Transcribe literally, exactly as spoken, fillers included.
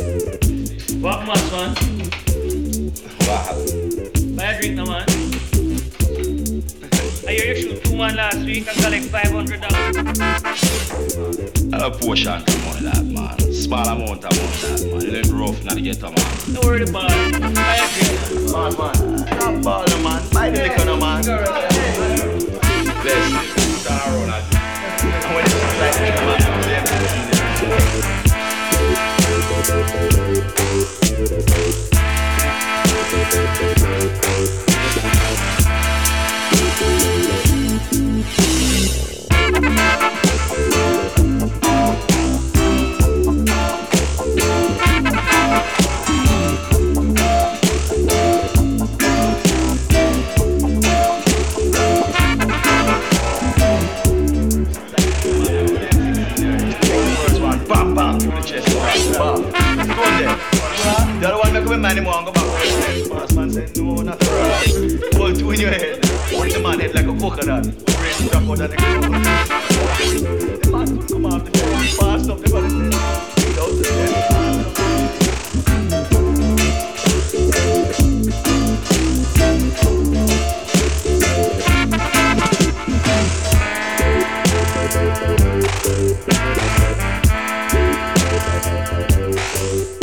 What much, man? Wow. Buy a drink, no, man. I hear you shoot two man last week and collect five hundred dollars. A portion of money that man. Small amount of money that man. It ain't rough not to get a man. Don't worry about it. Buy a drink. Man, man. Stop balling, man. Buy the liquor, no, man. Bless you. Turn around and and when it's like that, man, bam, bam, through the chest, bam, bam. Go on there. The other one make up a man anymore and go back. Boss man said, no, not for us. Hold two in your head. Hold the man head like a coconut. Brain drop out of the ground. The man could come off the bed. Fast up the body. Without the bed.